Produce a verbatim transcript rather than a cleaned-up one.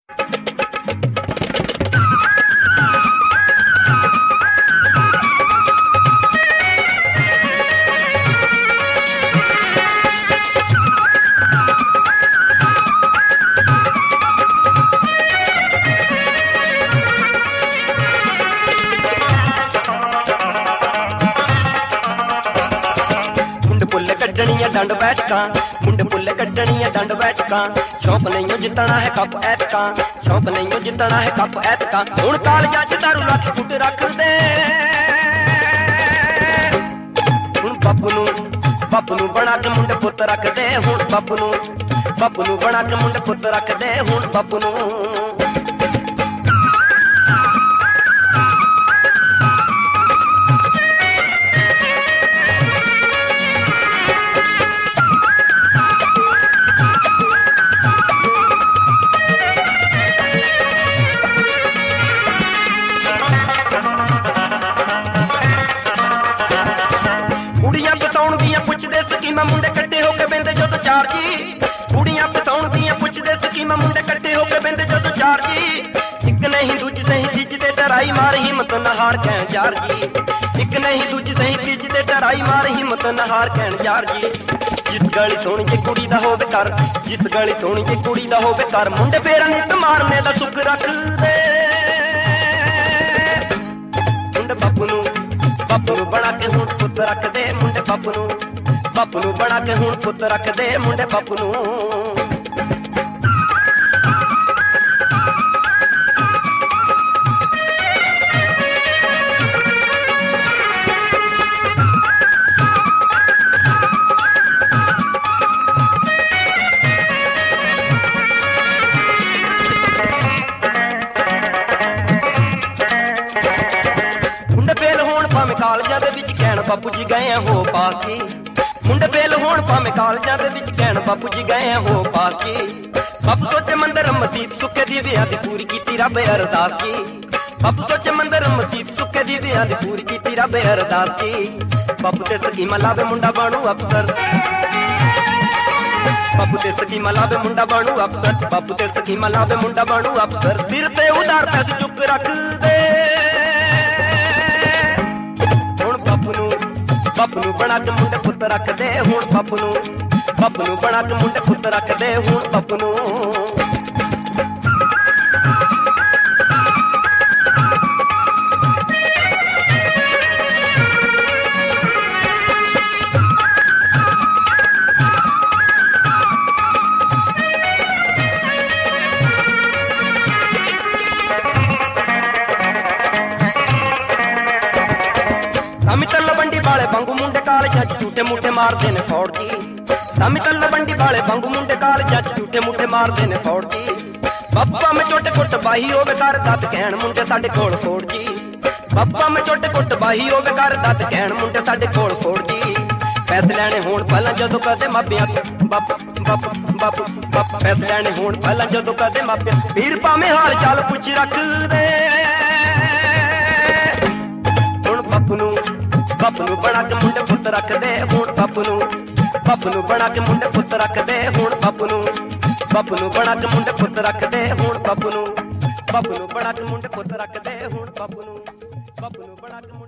कड्डनियां डंड बैठकां मुंडे पुल्ले कड्डनियां डंड बैठकां शौक नहीं जितना है कप ऐतकां शौक नहीं जितना है कप ऐतकां हुण कालजां च दारू लख फुट रख दे हुण बापू नूं बापू नूं बना के मुंडे पुत्त रख दे हुण बापू नूं बापू नूं बना के मुंडे पुत्त रख दे हुण बापू नूं पुछदे स्कीमां मुंडे कट्टे होके बेंदे जदों चार जी कुड़ियां फसाउण दियां पुछदे स्कीमां मुंडे कट्टे होके बेंदे जदों चार जी इक नहीं दूजी सही जिजदे डराई मार हिम्मत न हार कहण जार जी इक नहीं दूजी सही जिजदे डराई मार हिम्मत न हार कहण जार जी जिस गली सोहणी जे कुड़ी दा होवे कर जिस गली सोहणी जे कुड़ी दा होवे कर मुंडे फेरां नित मारने दा सुख रख दे मुंडे बापू नूं बापू नूं बना के हुण पुत्त रख दे मुंडे बापू नूं बापू नूं बना के हुण पुत्त रख दे मुंडे बापू नूं कालजां दे विच कहण बापू जी गए हो पास जी मुंडे फेल होण भावें कालजां दे विच कहण बापू जी गए हो पास जी बापू सोचे मंदिर मसीत सुखे दी विआह दी पूरी कीती रब अरदास जी बापू सोचे मंदिर मसीत सुखे दी विआह दी पूरी कीती रब अरदास जी बापू ते स्कीमां लावे मुंडा बनू अफसर बापू ते स्कीमां लावे मुंडा बनू अफसर बापू ते स्कीमां लावे मुंडा बनू अफसर सिर ते उधार पैसे चुक रख दे बापू नूं बना के मुंडे पुत्त रख दे हुण बापू नूं बापू नूं बना के मुंडे पुत्त रख दे हुण बापू नूं तलवंडी वाले बंगू मुंडे कालजां च झूठे मुठे मारदे ने फौड़ जी सामी तलवंडी वाले बंगू मुंडे कालजां च झूठे मुठे मारदे ने फौड़ जी बापा में चोटे कुट बाही होवे कर दत कहण मुंडे साडे कोल फोड़ जी बापा में चोटे कुट बाही होवे कर दत कहण मुंडे साडे कोल फोड़ जी पैसे लैणे होण पहलां जदों कदे मापियां बापू बापू बापू बापू पैसे लैणे होण पहलां जदों कदे मापियां वीर भावें हाल चाल पुੱਛ रख दे हुण बापू नूं बापू नूं बना के मुंडे पुत्त रख दे हुण बापू नूं बापू नूं बना के मुंडे पुत्त रख दे हुण बापू नूं बापू नूं बना के मुंडे पुत्त रख दे हुण बापू नूं बापू नूं बना के मुंडे पुत्त रख दे हुण बापू नूं बापू नूं बना के